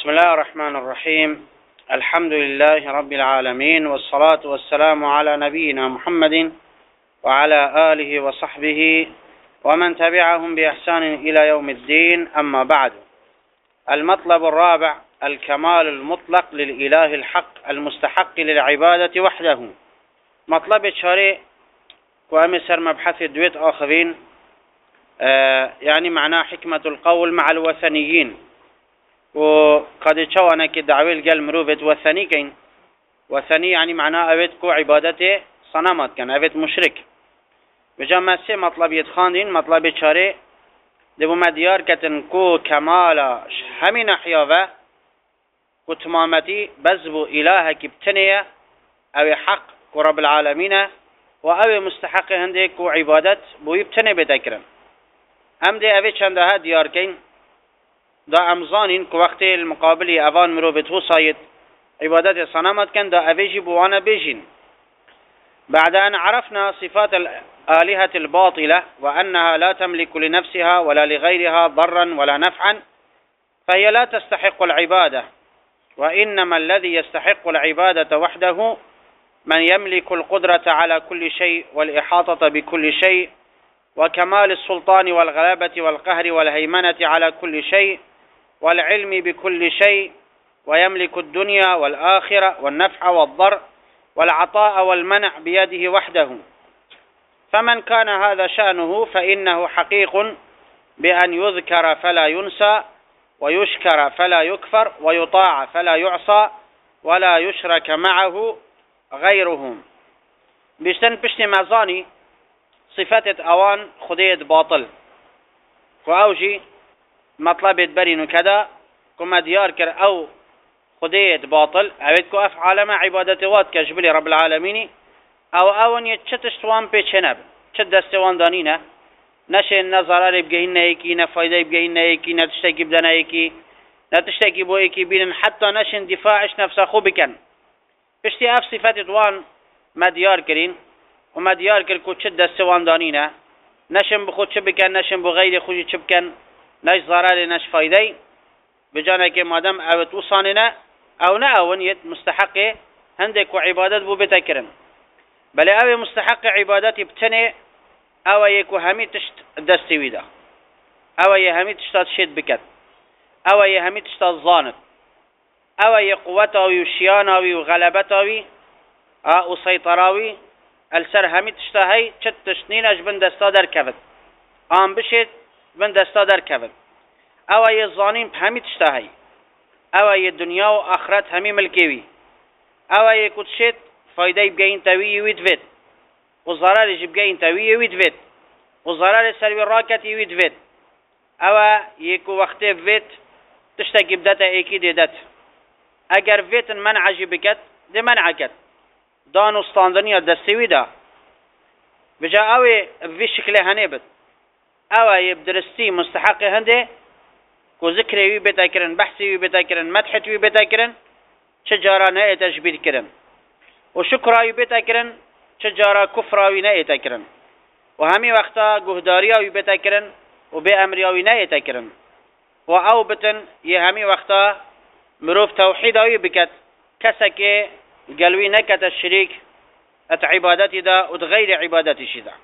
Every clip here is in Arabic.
بسم الله الرحمن الرحيم. الحمد لله رب العالمين، والصلاة والسلام على نبينا محمد وعلى آله وصحبه ومن تبعهم بإحسان إلى يوم الدين. أما بعد، المطلب الرابع: الكمال المطلق للإله الحق المستحق للعبادة وحده. مطلب شارع وأمسر مبحث دويت آخرين، يعني معناه حكمة القول مع الوثنيين. وقد شوانا كدعويل قال مروفت وثني كين. وثني يعني معناه أبد كو عبادته صنمات كان أبد مشرك. بجمع سي مطلب يتخاندين مطلب شارع دبو مديار كتن كو كمال همين أحياوه كو تمامتي بزبو إلهك بتنية أو حق كو رب العالمين وأو مستحق هنده كو عبادت بو يبتني بتكرن. ام دي أبد چندها ديار كين دا امزانين كو وقت المقابل اوان مروبت هو صايد عبادات صنمت كان دا أبيجي بوانا بيجين. بعد أن عرفنا صفات الآلهة الباطلة وأنها لا تملك لنفسها ولا لغيرها ضرا ولا نفعا، فهي لا تستحق العبادة، وإنما الذي يستحق العبادة وحده من يملك القدرة على كل شيء والإحاطة بكل شيء وكمال السلطان والغلبة والقهر والهيمنة على كل شيء والعلم بكل شيء، ويملك الدنيا والآخرة والنفع والضر والعطاء والمنع بيده وحده. فمن كان هذا شأنه فإنه حقيق بأن يذكر فلا ينسى، ويشكر فلا يكفر، ويطاع فلا يعصى، ولا يشرك معه غيره. بيشتن بشتي مازاني صفات اوان خديت باطل وأوجي مطلبت برين كذا كما ديار كر أو خديت باطل عبدكو أفعال ما عبادة وات كجبلي رب العالمين أو أون يتشتشتوان بيشنب تشدستوان دانينا نشين نظرار بجهن ايكي نفايدة بجهن ايكي نتشتكي بدنا ايكي نتشتكي بو ايكي بين حتى نشين دفاعش نفسه خوبكن بشتي أف صفات وان ما ديار كرين وما ديار كر كو تشدستوان دانينا نشن بخود شبكن نشن بغير خوشي شبكن نش ضرر نش فايدة بجانا كي مادام اوت وصاننا او ناون يت مستحق هندك وعبادات بو بتكرن بل او مستحق عبادات بتني او يكو همي تشت دستوي دا او يهمي تشتات شد بكت او يهمي تشتات ظانت او يقوتاوي وشياناوي وغلبتاوي وسيطراوي السر همي تشتهي چت تشنين اج بن دستا در كفت آم بشت بن دستا در كفت او ای الظانين همي تشتهي او ای الدنيا و آخرت همي ملكيوي او ای كتشت فايدة بگين تاوي ويدفت وضرار بگين تاوي ويدفت وضرار سروي راكت ويدفت او يكو وقت فت تشتكي بدتا ايكي ديدت اگر فتن منع جبكت دي منعكت دانو استاندنيا دستوي دا بجا اوي في شكل هنبت اوي بدرستي مستحق هنده كو ذكري بتاكرن بحثي بتاكرن مدحتي بتاكرن شجارة ناي تجبيد كرن وشكرا بتاكرن شجارة كفرا ناي تاكرن وهمي وقتا جهداريا بتاكرن وبأمريا ناي تاكرن واو بتن يهمي وقتا مروف توحيدا بكت كسكي قالوي نكت الشريك اتعبادتي دا وتغير عبادتي شدا.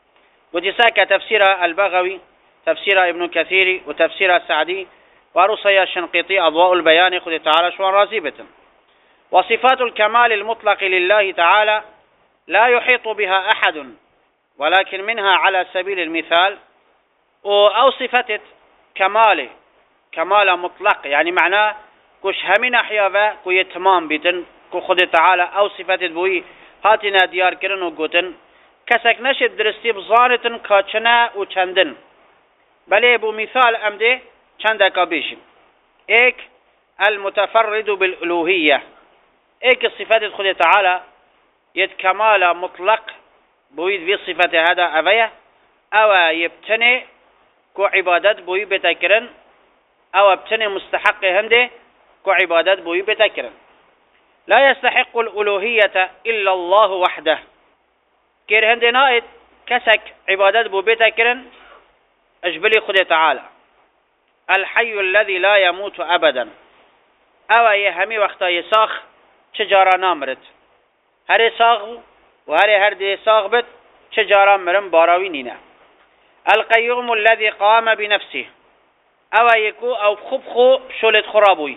وتساك تفسير البغوي، تفسير ابن كثير، وتفسير السعدي، ورصي الشنقيطي أضواء البيان خذ تعالى شوان رازبة. وصفات الكمال المطلق لله تعالى لا يحيط بها أحد، ولكن منها على سبيل المثال أو صفة كمال مطلق، يعني معناه كش همين أحياء كو يتمام بيتن كو خود تعالى أو صفات بوي هاتنا ديار كرن وقوتن كسك نشد درستي بظانتن كاتشنا وچندن بل بو مثال أمده چندك بيشن. ايك المتفرد بالألوهية، ايك الصفات خود تعالى يد كمال مطلق بويد في صفة هذا أبيه أو يبتني كو عبادات بوي بتكرن أو ابتني مستحق هنده كو عبادات بوي بتكرن. لا يستحق الألوهية إلا الله وحده. كير هنده نائد كسك عبادات بو بتكرن أجبلي خود تعالى الحي الذي لا يموت أبدا او همي وقتا ساخ چجارا نامرد هر ساخ و هر دی ساخ بد چجارا مرم باراوی نینه. القيوم الذي قام بنفسه او يكو او خوب خو شولت خرابوي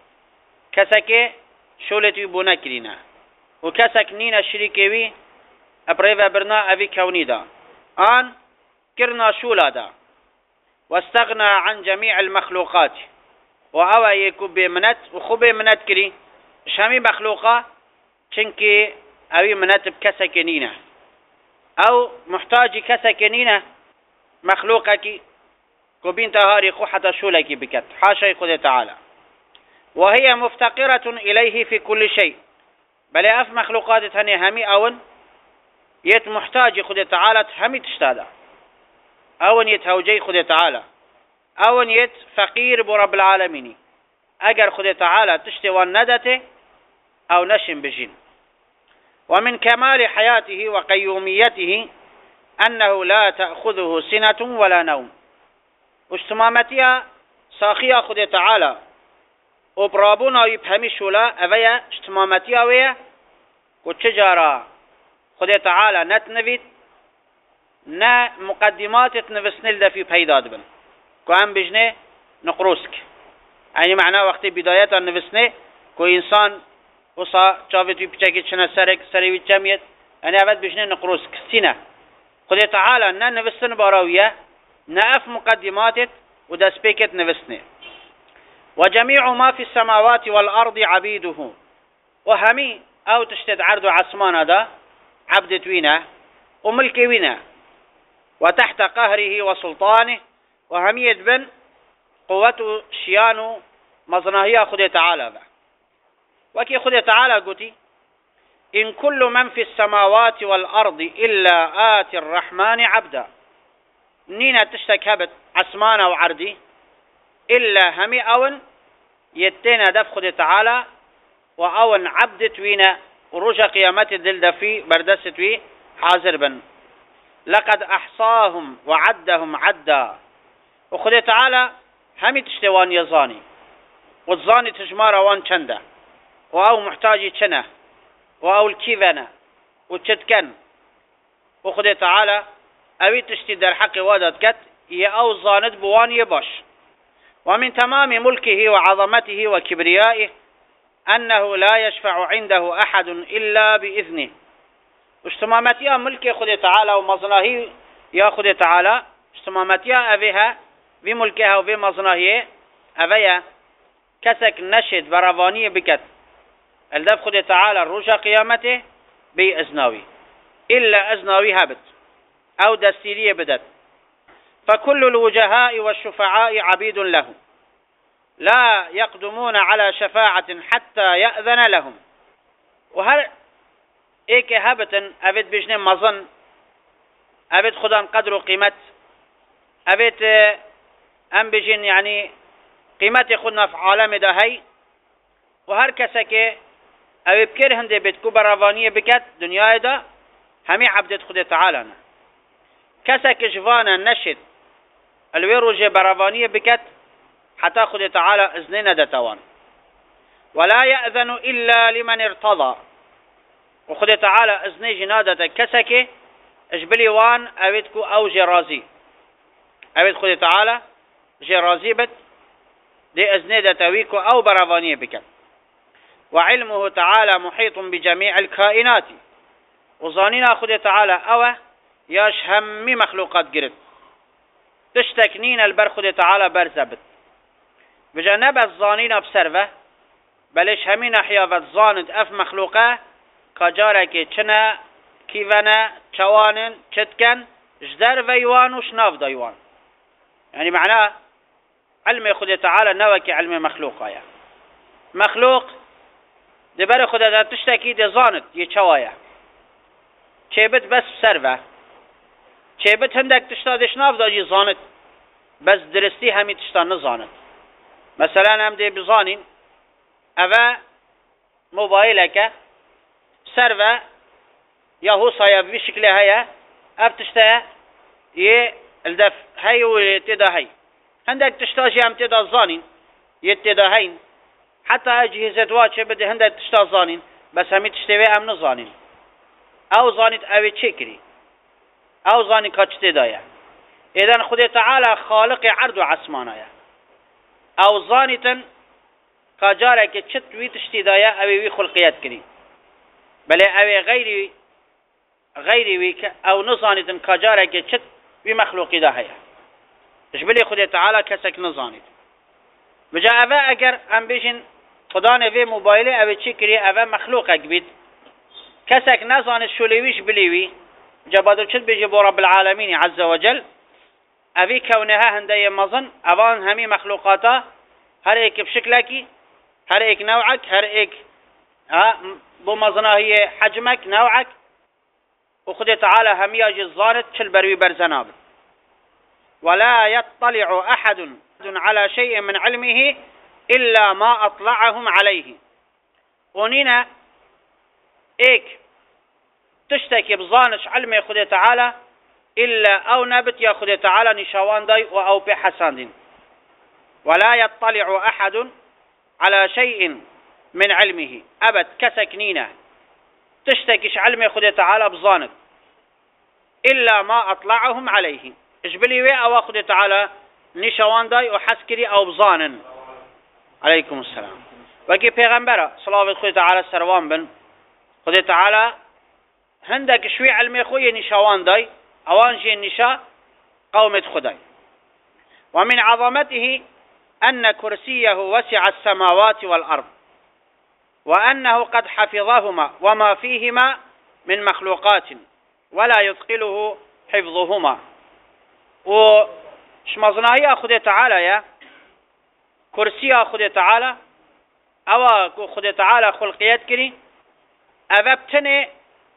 كسك شولت يبونا كرينا وكسك نينا شريكوي ابريفا برنا ابي كوني دا ان كرنا شولا دا واستغنى عن جميع المخلوقات واو يكو بمنت وخو بمنت كري شامي مخلوقه چنكي اوي منت بكسك نينا او محتاج كسك نينا مخلوقك كوبين تهاري خو حتى شولك بكت حاشا خد تعالى وهي مفتقرة إليه في كل شيء بل أف مخلوقات تاني همي أون يت محتاج خد تعالى همي تشتادا أون يت هوجي خد تعالى أون يت فقير برب العالمين أجر خد تعالى تشتي وندته أو نشم بجين. ومن كمال حياته وقيوميته أنه لا تأخذه سنة ولا نوم واجتمامتها ساخية خد تعالى وبرابونا يبهمي شولا أفيا اجتمامتها ويا وتشجارا خد تعالى نتنفيد نا مقدمات تنفسنل ده في بيداد بن كوان بجنه نقروسك يعني معناه وقت بداية النفسنه كو إنسان وصا شافتي بيشاكي شنا سرك سريوي جميت يعني أفد بجنه نقروسك سنة خد تعالى نا نفسن باراوية نأف مقدمات ودا سبيكت نفسنه. وجميع ما في السماوات والأرض عبيده وهمي أو تشتد عرض عصمان هذا عبد توينه وملك وينه وتحت قهره وسلطانه وهمي يدبن قوته شيانه مظناهية خد تعالى وكي خد تعالى قلتي إن كل من في السماوات والأرض إلا آتي الرحمن عبدا نينا تشتك هبت عسمانة وعردي إلا همي أون يتينا دف خد تعالى وأون عبد توينا ورجع قيامات الدل دفي بردست وي حاضر بن لقد أحصاهم وعدهم عدا وخد تعالى همي تشتوان يزاني والزاني تجمار وان چنده وأو محتاجي چنه وأو الكيفنه وتشتكن وخد تعالى أوي تشتي در حق وادت كت أو زاند بوان يباش. ومن تمام ملكه وعظمته وكبريائه أنه لا يشفع عنده أحد إلا بإذنه واجتمامتها ملك خد تعالى ومظناهي يا خد تعالى اجتمامتها أبيها بملكها وبمظناهي أبيها كسك نشد برافانية بكت الدف خد تعالى الرجع قيامته بإذناوي إلا أذناوي هبت أو دستيرية بدت. فكل الوجهاء والشفعاء عبيد له لا يقدمون على شفاعة حتى يأذن لهم. وهل إيك هبتن أبد بجنة مظن أبد خدان قدر وقيمت أبد أم بجن يعني قيمة خدنا في عالم دهي وهر كسك أبد بكر هنده بتكو برافانية بكت دنيا دا همي عبدت خد تعالى كسك جوانا نشد الويروجة برافانية بكت حتى خد تعالى إذننا دتوان ولا يأذن إلا لمن ارتضى وخد تعالى إذن جنادة كسك اجبلي وان أبدكو أو جرازي أبد خد تعالى جرازي بت دي إذن دتويكو أو برافانية بكت. وعلمه تعالى محيط بجميع الكائنات وظاننا خد تعالى أوه ياش همي مخلوقات قرد تشتكنين البر خد تعالى برزبت بجانب الظانين بسرفة بلش همي نحيا فالظاند أف مخلوقة كجارك چنا كيفنا چوانن چتكن جدر ويوان وشناف دايوان يعني معناه علم خد تعالى نوكي علم مخلوقة يعني. مخلوق دبر خدا تشتكي دي ظاند يچوايا چيبت بس بسرفة چيبت هندك تشتادش ناف داجي ظاند بس درستي همي تشتان نظاند. مثلا هم دي بظانين أفا موبايلك سرفة يهو صايا بشكل هيا أفتشتها الدف هاي ويتدا هاي هندك تشتاجي هم تدا ظانين يتدا هين حتى أجهزة واجه بده هنده تشتا زانين بس همي تشتوي أم نزانين أو زانت أوي تشكري أو زاني كاتشتي دايا إذن خده تعالى خالق عرض وعسمانايا أو زانتا كجارك تشت وي تشتي دايا أوي وي خلقيات كري بل أوي غيري وي أو نزانتا كجارك تشت وي مخلوقي داهيا إشبلي خده تعالى كسك نزانت بجا أفا أجر أم بيجن خدان في موبايله أو تشكري أفا مخلوقك بيت كسك نزانت شوليويش بليوي جبادو شد بيجي بو رب العالمين عز وجل أفي كونها هندية مظن أفان همي مخلوقاتا هر ايك بشكلك هر ايك نوعك هر ايك بو مظنها هي حجمك نوعك وخده تعالى همي أجي الظانت شل بروي برزناب ولا يطلع أحد على شيء من علمه إلا ما أطلعهم عليه ونينا ايك تشتكي بظانش علم خده تعالى إلا أو نبت يا خده تعالى نشوان داي أو بحسان دين ولا يطلع أحد على شيء من علمه أبد كسكنينة تشتكيش علم خده تعالى بظانك إلا ما أطلعهم عليه إجبلي وي أو خده تعالى نشوان داي وحسكري أو بظانن عليكم السلام وكي پیغمبر صلاة خده تعالى سروان بن خده تعالى هندك شوي علمي خويا نشوان داي اوان جي النشاء قومة خداي ومن عظمته أن كرسيه وسع السماوات والأرض وأنه قد حفظهما وما فيهما من مخلوقات ولا يثقله حفظهما وشمزناهي أخذ تعالى يا كرسي أخذ تعالى أو أخذ تعالى خلقيات كري أذبتني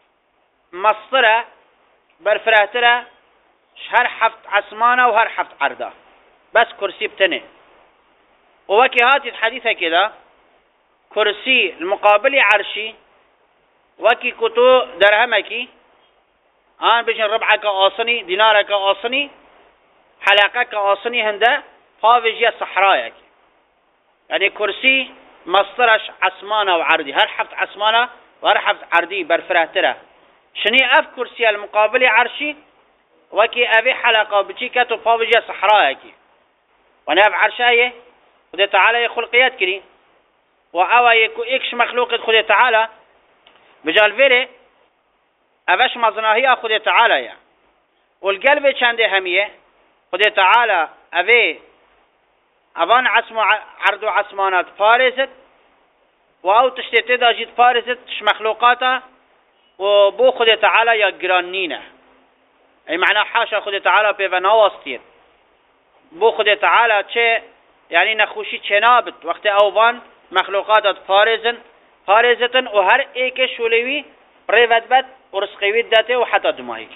مصدره برفراتره هر حفت عسمانه وهر حفت عرضه بس كرسي بتنه ووكي هاتي الحديثة كده كرسي المقابل عرشي وكي كتو درهمكي بيجن ربعك آصني دينارك آصني حلقك آصني هنده فاوجي صحرايك يعني كرسي مصدرش عسمانه وعرضي هر حفت عسمانه وهر حفت عرضي برفراتره شني اف كرسي المقابل عرشي وكي ابي حلقه بتشيكه فاوجه صحراءك وانا اف عرشايه خد تعالى خلقيات كري واوا يكو اكش مخلوق خد تعالى بجال فيري افش مزناهي خد تعالى يا والقلب چنده هميه خد تعالى ابي ابان عصم عرض عصمانات فارست واو تشتت داجيت فارست مخلوقاته وبو خد تعالى يا جرانينه اي معنى حاشا خد تعالى بفناوستير بو خد تعالى چه يعني نخوشي چنابت وقت اوبان مخلوقات فارزتن و هر ایک شولوی ريفت ورسقوي داته وحتى دمائك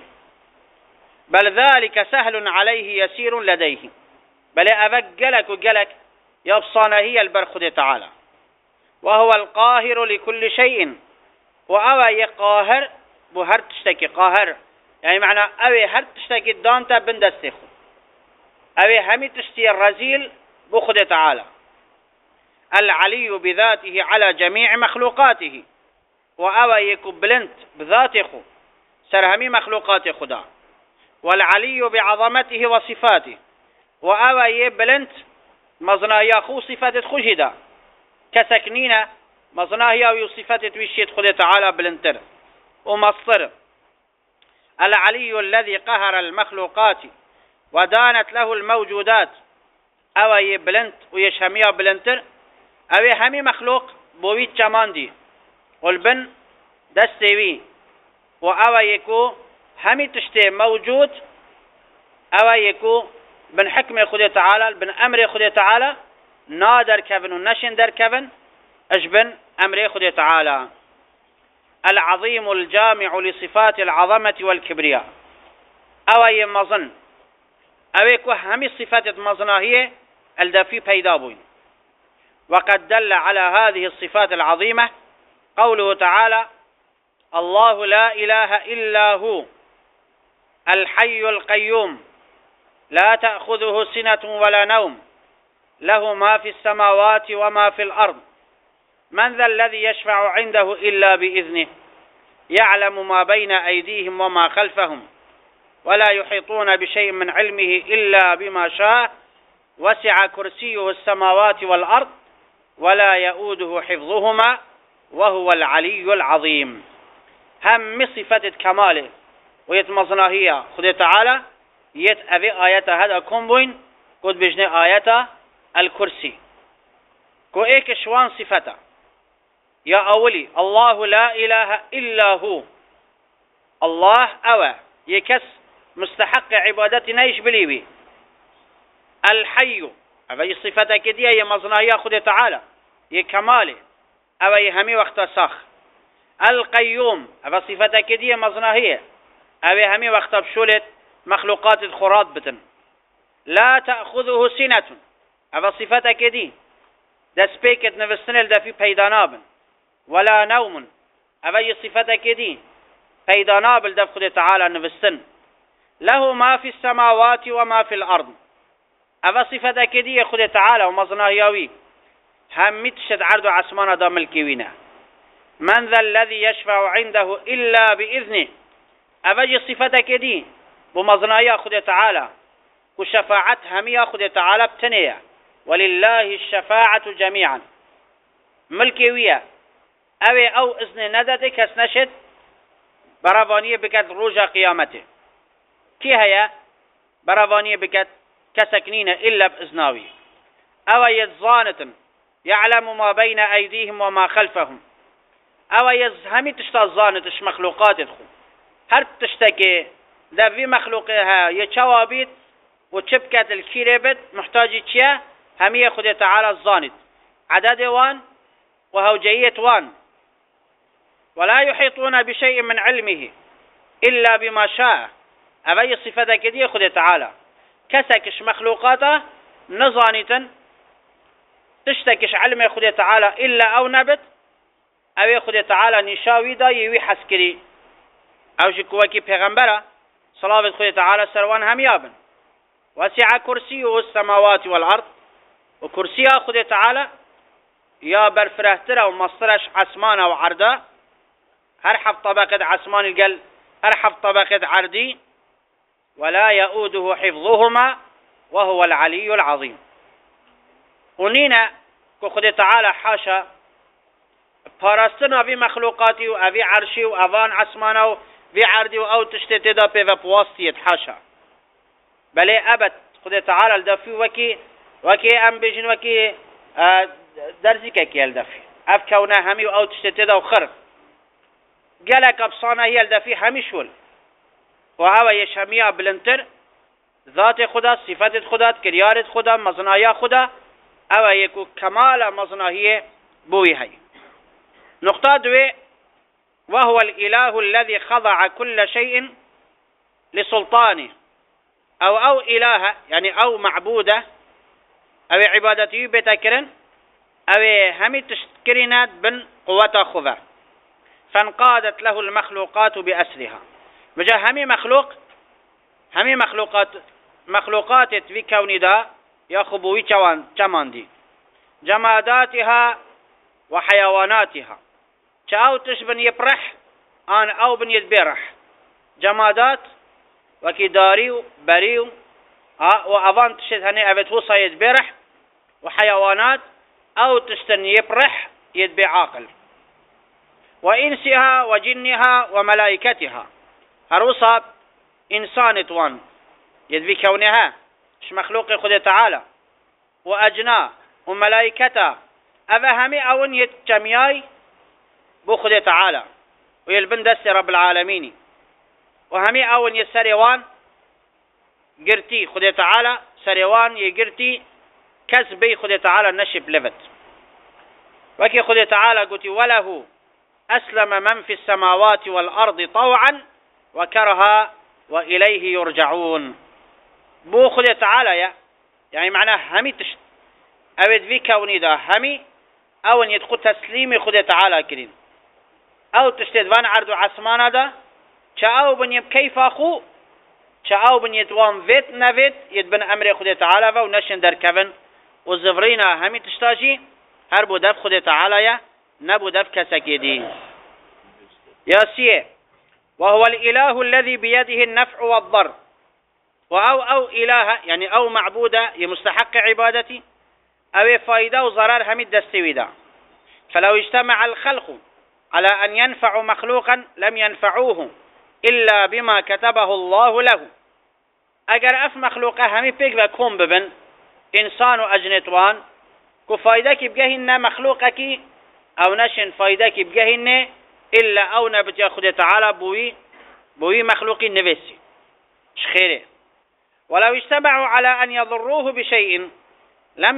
بل ذلك سهل عليه يسير لديه بل أفك جلك وجلك يبصان هي البرخد تعالى وهو القاهر لكل شيء وأوى قاهر بهر تشتكي قاهر يعني معنى أوي هر تشتكي دانتا بندستخ أوي همي تشتي الرزيل بخد تعالى العلي بذاته على جميع مخلوقاته وأوى يكبلنت بذاته سرهمي مخلوقات خدا والعلي بعظمته وصفاته وأوى يبلنت مظناهيا خو صفات خجدا كسكنين مظناهيا وصفات توشيت خدا تعالى بلنتر ومصر العلي الذي قهر المخلوقات ودانت له الموجودات أوى يبلنت ويشهميا بلنتر أوى همي مخلوق بويت جماندي والبن دستوي وأوى يكو همي تشتي موجود أوى يكو بن حكم خدا تعالى بن أمر خدا تعالى نادر كفن ونشن در كفن أجبن أمر خدا تعالى العظيم الجامع لصفات العظمة والكبرياء أوى يمظن أوى يكو همي صفات مظناهية الدفي بيدابوين وقد دل على هذه الصفات العظيمة قوله تعالى الله لا إله إلا هو الحي القيوم لا تأخذه سنة ولا نوم له ما في السماوات وما في الأرض من ذا الذي يشفع عنده إلا بإذنه يعلم ما بين أيديهم وما خلفهم ولا يحيطون بشيء من علمه إلا بما شاء وسع كرسيه السماوات والأرض ولا يؤوده حفظهما وهو العلي العظيم. هم صفة كماله ويتمصناهية خذ تعالى يتأذي آية هذا كمبوين قد بجني آية الكرسي كو ايك شوان صفته يا أولي الله لا إله إلا هو الله أوى يكس مستحق عبادتنا ايش بليبي الحي أبي صفته كدية يمصناهية خذ تعالى يكماله أبي همي وقت ساخ القيوم أبي صفته كدية مصناهية أبي همي وقت بشولت مخلوقات الخرات بتن لا تأخذه سنة أبا صفته كدي دست بيكت نفستنل دا في بيدانابن ولا نوم أبا صفته كدي بيدانابل دا خد تعالى نفستن له ما في السماوات وما في الأرض أبا صفته كدي خد تعالى ومظناه ياوي هميت شد عرض عسمان دا ملكي وينا من ذا الذي يشفع عنده إلا بإذنه أبا صفته كدي بمظناه خد تعالى وشفاعت همية خد تعالى بتنية ولله الشفاعة جميعا ملكي ويا اوي او اذن ندته كس نشد برافانية بكت روجا قيامته كي هيا برافانية بكت كسكنين إلا بإذناوي او يزانة يعلم ما بين أيديهم وما خلفهم او يزهمي تشتا زانتش مخلوقات تخو هر تشتكي ده في مخلوقها يتشوابيت وشبكة الكيربت محتاجة چيا همية خد تعالى الزانت عدد وان وهوجية وان ولا يحيطون بشيء من علمه إلا بما شاء أبي صفة كدية خد تعالى كسكش مخلوقاته نزانتا تشتكش علم خد تعالى إلا أو نبت أو خد تعالى نشاوي دا يوي حسكري أو جكوكي پیغمبرا صلاة خد تعالى سروان هم يابن وسع كرسيه السماوات والأرض وكرسيه خد تعالى يا برفرهتره ومصرش عسمانه وعرضه هرحف طبقة عسمان القل هرحف طبقة عردي ولا يؤوده حفظهما وهو العلي العظيم. ونينا كخد تعالى حاشا پاراستنا في مخلوقاتي وفي عرشي وأفان عسمانه وفي عردي أو تشتتدا بفبواستيت حاشا بلي أبد خد تعالى الدفي وكي أم بيجن وكي درزيكا كي الدفي أف كونا همي أو تشتتدا وخرق قالك أبصانا هي الدفي همي شول وهو يشميها بلنتر ذات خدا صفات خدا كريارة خدا مزنايا خدا أو يكو كمال مزناهية بوي هاي. نقطة دوي وهو الإله الذي خضع كل شيء لسلطانه أو إله يعني أو معبودة أو عبادته بتكرن أو همي تشكرينات بن قوة خذا فانقادت له المخلوقات بأسرها بجا همي مخلوقات في كون دا يخبوي كمان دي جماداتها وحيواناتها شاو تشبن يبرح آن أو بن يدبرح جمادات وكي داريو بريو وأفان تشد هني أبت وصا يدبرح وحيوانات أو تشتن يبرح يدبي عاقل وإنسها وجنها وملائكتها هروصا إنسان توان يدبي كونها مش مخلوق خد تعالى وأجنا وملائكتها أفهمي أون يتجمياي بو خد تعالى ويلبن دست رب العالمين وهمي أون يسريوان قرتي خد تعالى سريوان يقرتي كسبي خد تعالى نشب لفت وكي خد تعالى قلت وله أسلم من في السماوات والأرض طوعا وكرها وإليه يرجعون بو خد تعالى يعني معناه همي تشت أود في كوني دا همي أو يدخل تسليمي خد تعالى كرين أو تشتد وان عرض عسمانا دا شاو بن يب كيف أخو شاو بن يدوان فيت نفيت يدبن أمر خد تعالى ونشن در كفن وزفرينا همي تشتاجي هربو دف خد تعالى نبود أفكسك دي ياسيه وهو الإله الذي بيده النفع والضر أو إله يعني أو معبودة يمستحق عبادتي أو فايدة وضرر همد دستويدا فلو اجتمع الخلق على أن ينفعوا مخلوقا لم ينفعوه إلا بما كتبه الله له اگر اف مخلوقه همي بيك وكم ببن انسان و اجنتوان كو فايدك بجهن مخلوقك او نشن فايدك بجهن الا او نبجا خد تعالى بوي مخلوق نفسي شخيره ولو اجتمعوا على ان يضروه بشيء لم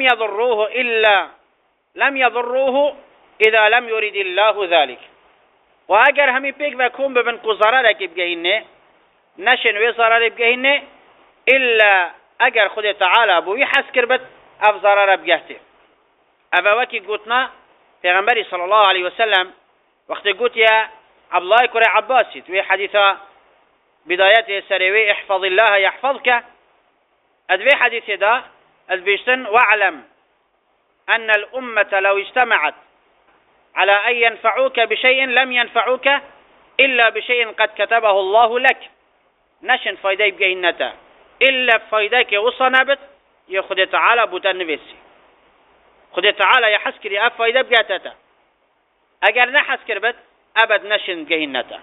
يضروه اذا لم يريد الله ذلك واگر همي بيك وكم ببن كو ضررك بجهن نشن و ضرر بجهن إلا أجر خد تعالى بوي حس كربت أفضل بجهته أبوكي قلتنا في غنبري صلى الله عليه وسلم وقت قلت يا عبد الله كري عباسي في حديثة بدايته السريوي احفظ الله يحفظك أدوي حديث دا البيشتن واعلم أن الأمة لو اجتمعت على أن ينفعوك بشيء لم ينفعوك إلا بشيء قد كتبه الله لك نشن فايدة بجهنته إلا بفايدك وصنبت يا خد تعالى بوتن نفسي خد تعالى يا حسكري فايدة بجاتتا أجر نحسكر بت أبد نشن جهنتا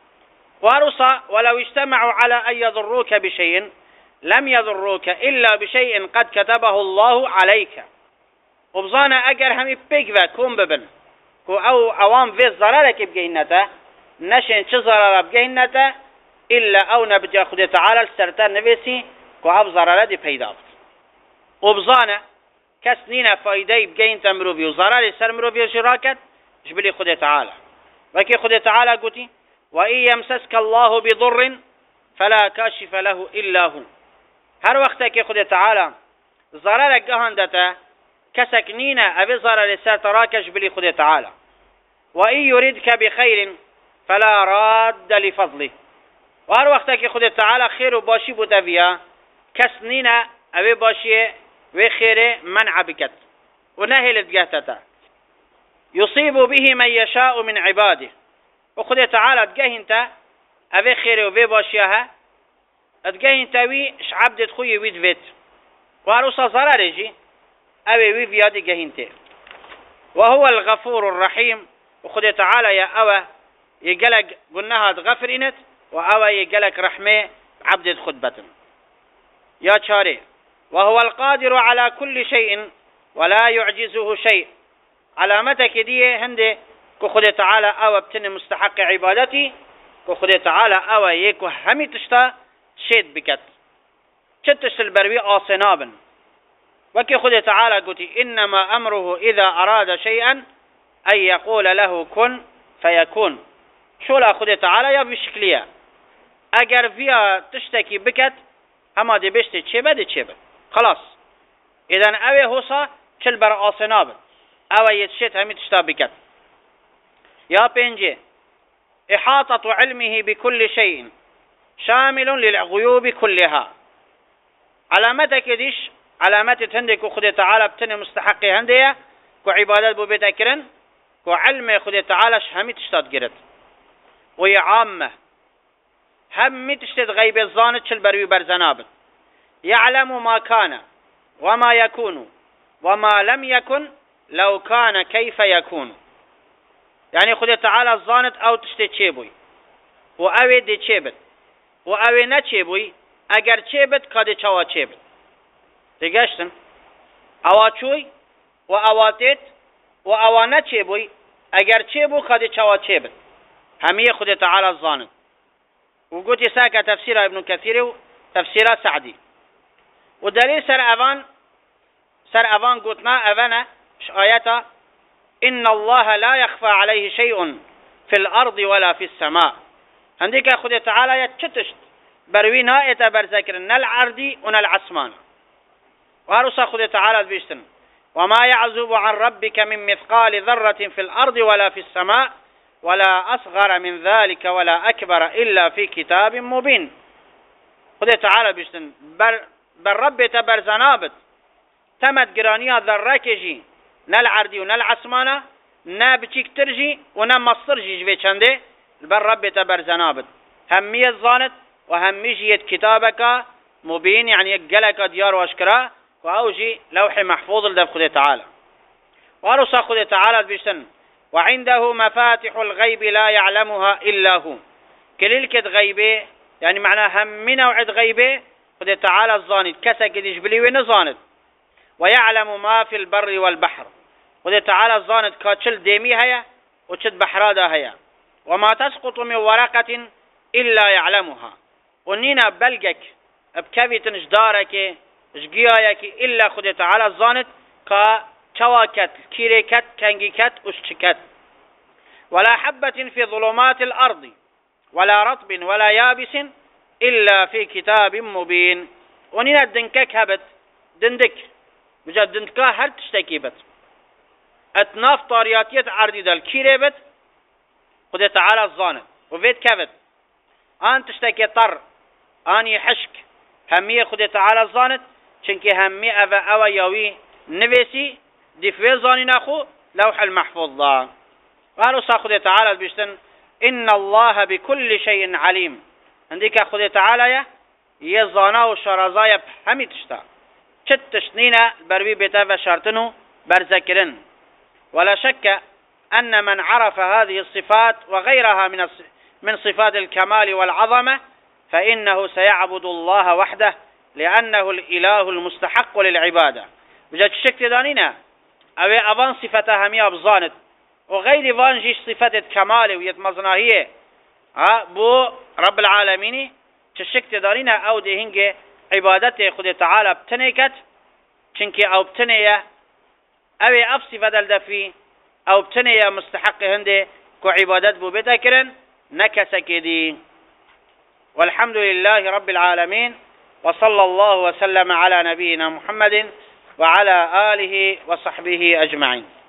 وارصا ولو اجتمعوا على أن يضروك بشيء لم يضروك إلا بشيء قد كتبه الله عليك وبظانا أجر همي بيجوا كوم ببن كو أو عوام في ضررك بجهنتا نشن شزرر بجهنتا إلا أو نبجا خد تعالى السرطان نفسي كو عب ضرر دي بيدابت وبظانا كسنين فايدة بجين تمروبي وضرر سر مروبي وشراكت جبلي خد تعالى وكي خد تعالى قلتي وإن يمسسك الله بضر فلا كاشف له إلا هو هر وقتك خد تعالى ضرر جهندتا كسكنينا أبي ضرر سر تراك جبلي خد تعالى وإن يردك بخير فلا راد لفضله وهر وقتك خد تعالى خير وباشي بوتافيا كسنينا أبي باشي وخير منع بكت ونهلت جهتتا يصيب به من يشاء من عباده وخد تعالى تجاهنت أبي خير وبي باشيها تجاهنت وي شعب تخوي ويد فيت وهروسا ضررجي أبي وي فياد جاهنت وهو الغفور الرحيم وخد تعالى يا أوى يقلق قلناها تغفرينت وأوى يقلق رحمة عبد خطبة يا شاري وهو القادر على كل شيء ولا يعجزه شيء علامتك دي هندي كخد تعالى أوى بتن مستحق عبادتي كخد تعالى أوى يكو همي تشتا شيد بكت شتش البروي آصنابا وكي خد تعالى قلتي إنما أمره إذا أراد شيئا أن يقول له كن فيكون شو لا خد تعالى يا بشكلية اگر فيها تشتكي بكت اما دي بشتي تشيبه خلاص اذا اوي هوصا كل بر آسناب اوي يتشت همي تشتا بكت يا بينجي إحاطة علمه بكل شيء شامل للغيوب كلها علامتك ديش علامات تندك خد تعالى بتن مستحقي هندية كو عبادات بو بيت اكرن كو علم خد تعالى همي تشتات جرت وهي عامة هم تشتد غيب الظانت شل بروي برزنابت يعلم ما كان وما يكون وما لم يكن لو كان كيف يكون يعني خد تعالى الظانت او تشتد چيبوي وأوي دي چيبت وأوي نا چيبوي اگر چيبت كده چوا چيبت تگشتن اواچوي واواتت واوانا چيبوي اگر چيبو كده چوا چيبت همية خد تعالى الظانت وقلت ساكا تفسير ابن كثير وتفسير سعدي ودليل سر أفان قلتنا أفانا آياتا إن الله لا يخفى عليه شيء في الأرض ولا في السماء عندك خد تعالى يتشتشت بروينا يتبرزكر نل عردي ونل عسمان وهرسا خد تعالى بيشتن وما يعزب عن ربك من مثقال ذرة في الأرض ولا في السماء ولا أصغر من ذلك ولا أكبر إلا في كتاب مبين خد تعالى بيشتن بر رب تبرزنابت تمت قرانيا ذركجي نل عردي ونل عسمانة نا بچيك ترجي ونا مصرجي جبه چنده البر رب تبر زنابت همية الزانت وهميجية كتابك مبين يعني قلق ديار واشكرا وأوجي لوح محفوظ لدف خده تعالى وارسا خده تعالى بيشتن وعنده مفاتح الغيب لا يعلمها إلا هو كليلكت غيبه يعني معناها هم من نوعد غيبه خده تعالى الزانت كسا قديش بلي وين زانت ويعلم ما في البر والبحر خده تعالى الزانت كاتشل ديمي هيا وشد بحرادا هيا وما تسقط من ورقة إلا يعلمها ونينا بلقك بكبت نجدارك جگیایکی إلا خود تعالى الزانت كا چواكت كيريكت كنجيكت اشتكت ولا حبة في ظلمات الأرض ولا رطب ولا يابس إلا في كتاب مبين ونينا دنكك هبت دندك بجد دندكا هل تشتكيبت اتناف طارياتيت عردي دل كيريبت خود تعالى الزانت وفيت كبت آن تشتكي طر آني حشك همية خود تعالى الزانت چنكي همية أو يوي نبسي دفوي زاني ناخو لوح المحفوظ ذا قالوا سا خود تعالى بيشتن إن الله بكل شيء عليم عندك خود تعالى يزانا وشرزايا بحمي تشتا چت تشنينا بروي بيتا وشارتنو برذكرن ولا شك أن من عرف هذه الصفات وغيرها من صفات الكمال والعظمة فإنه سيعبد الله وحده لأنه الإله المستحق للعبادة بجد شك دانينا أو أبان صفتها همية بزانت وغير فانجيش صفة كمال ويتمزناهية بو رب العالمين تشك دانينا أو دهنج عبادته خد تعالى بتنكت چنك أو بتنية أو أف صفة الدفي أو بتنية مستحق هنده كو عبادت بو بتكرن نكسك دي والحمد لله رب العالمين وصلى الله وسلم على نبينا محمد وعلى آله وصحبه أجمعين.